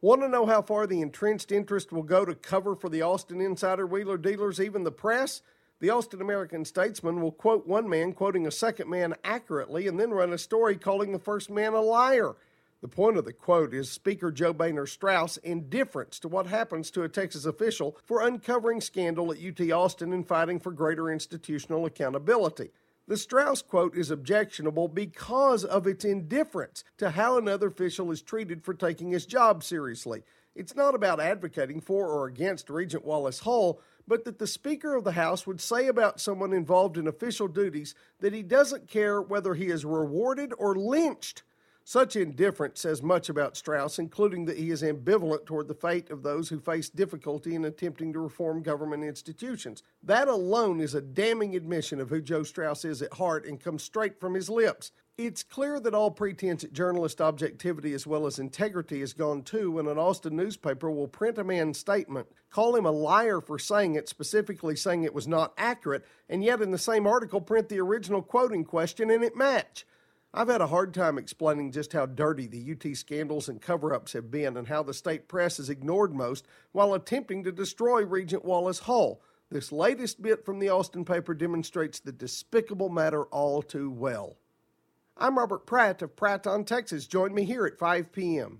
Want to know how far the entrenched interest will go to cover for the Austin insider wheeler dealers, even the press? The Austin American-Statesman will quote one man quoting a second man accurately and then run a story calling the first man a liar. The point of the quote is Speaker Joe Boehner Strauss' indifference to what happens to a Texas official for uncovering scandal at UT Austin and fighting for greater institutional accountability. The Strauss quote is objectionable because of its indifference to how another official is treated for taking his job seriously. It's not about advocating for or against Regent Wallace Hull, but that the Speaker of the House would say about someone involved in official duties that he doesn't care whether he is rewarded or lynched. Such indifference says much about Strauss, including that he is ambivalent toward the fate of those who face difficulty in attempting to reform government institutions. That alone is a damning admission of who Joe Strauss is at heart and comes straight from his lips. It's clear that all pretense at journalist objectivity as well as integrity is gone too when an Austin newspaper will print a man's statement, call him a liar for saying it, specifically saying it was not accurate, and yet in the same article print the original quote in question and it match. I've had a hard time explaining just how dirty the UT scandals and cover-ups have been and how the state press has ignored most while attempting to destroy Regent Wallace Hull. This latest bit from the Austin paper demonstrates the despicable matter all too well. I'm Robert Pratt of Pratt on Texas. Join me here at 5 p.m.